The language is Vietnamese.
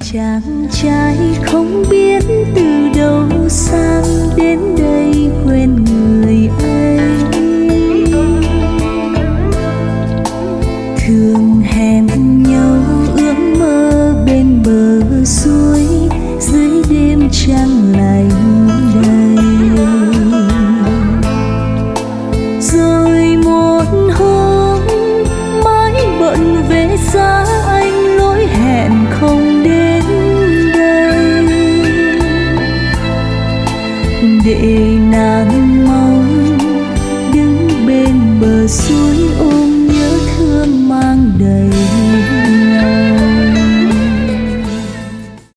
chàng trai không biết từ đâu sang đến đây quên người ấy, thường hẹn nhau ước mơ bên bờ suối dưới đêm trăng lạnh đầy. Rồi một hôm mãi bận về xa anh lỗi hẹn không đến đây, để nàng mong đứng bên bờ suối ôm nhớ thương mang đầy.